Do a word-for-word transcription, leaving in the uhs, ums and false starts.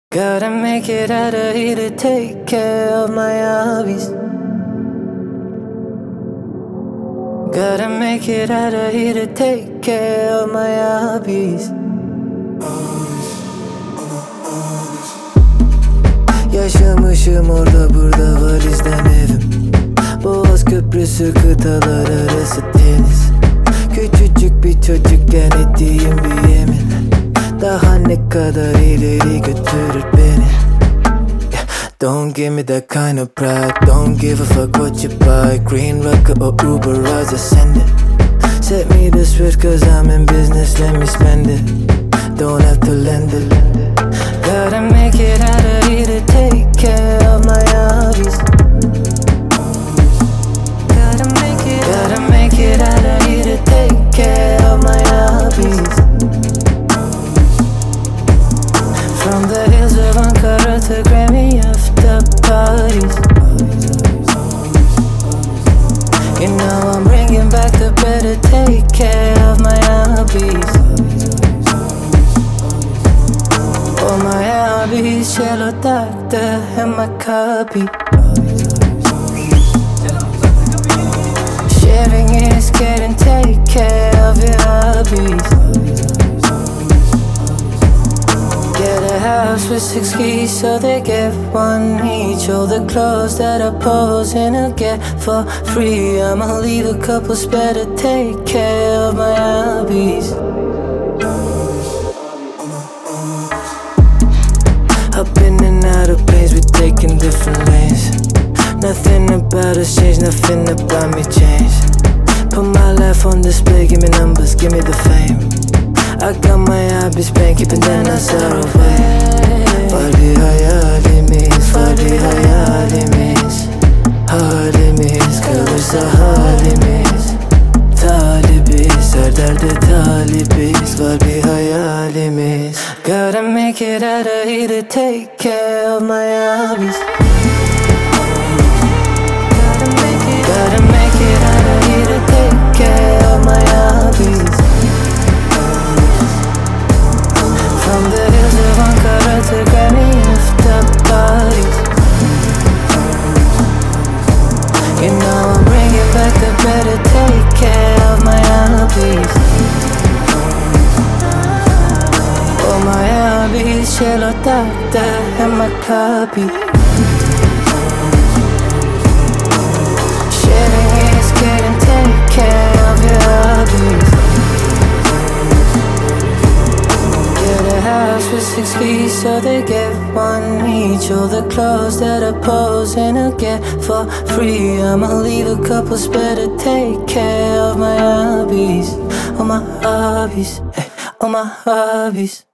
Gotta make it out of here to take care of my hobbies. Gotta make it out of here to take care of my hobbies. Yaşamışım orada burada valizden evim. Boğaz Köprüsü kıtalar arası deniz. Küçücük bir çocukken ettiğim bir yemin daha ne kadar ileri götürür beni. Yeah. Don't give me that kind of pride. Don't give a fuck what you buy. Green Rocket or Uber rides, I send it. Set me the switch cause I'm in business, let me spend it. Don't have to lend it. Gotta make it out of here to take care of my hobbies. Gotta make it, gotta make it out of here to take care of my hobbies. From the hills of Ankara to Grammy after parties. You know I'm bringing back the better take care of my hobbies. Oh my hobbies, cello doctor and my copy. Sharing is getting take care of your hobbies. Get a house with six keys so they get one each. All the clothes that I pose in I get for free. I'ma leave a couple spare to take care of my hobbies. Up in and out of planes, we're taking different lanes. Nothing about us changed, nothing about me changed. Put my life on display, give me numbers, give me the fame. I got my hobbies bang, keeping that nazar away. Var bir hayalimiz, var bir hayalimiz. Halimiz kalırsa halimiz. Talibiz, her derde talibiz. Var bir hayalimiz. Gotta make it out of here to take care of my hobbies. Gotta make it, gotta make it out of here to take care of my hobbies. From the hills of Ankara to Grammy after parties. You know I'm bringing back the better take care of my hobbies. Oh my hobbies, cello doctor and my copy. Sharing is getting take care of your hobbies. House with six keys so they get one each. All the clothes that I pose in I get for free. I'ma leave a couple spare to take care of my hobbies. Oh my hobbies, hey, oh my hobbies.